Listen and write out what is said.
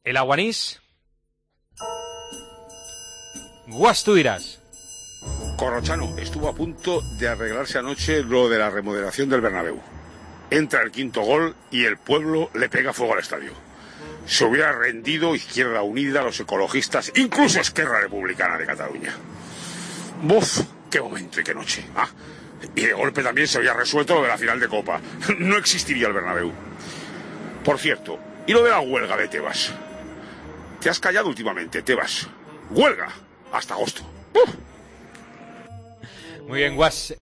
El Aguanís. Guas, tú dirás. Corrochano, estuvo a punto de arreglarse anoche lo de la remodelación del Bernabéu. Entra el quinto gol y el pueblo le pega fuego al estadio. Se hubiera rendido Izquierda Unida, los ecologistas, incluso Esquerra Republicana de Cataluña. ¡Buf! ¡Qué momento y qué noche! ¿Ah? Y de golpe también se había resuelto lo de la final de Copa. No existiría el Bernabéu. Por cierto, ¿y lo de la huelga de Tebas? Te has callado últimamente, Tebas. ¡Huelga! Hasta agosto. ¡Uf! Muy bien, Guas.